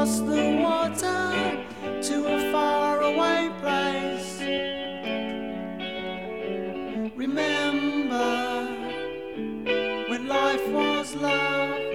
across the water to a faraway place. Remember when life was love.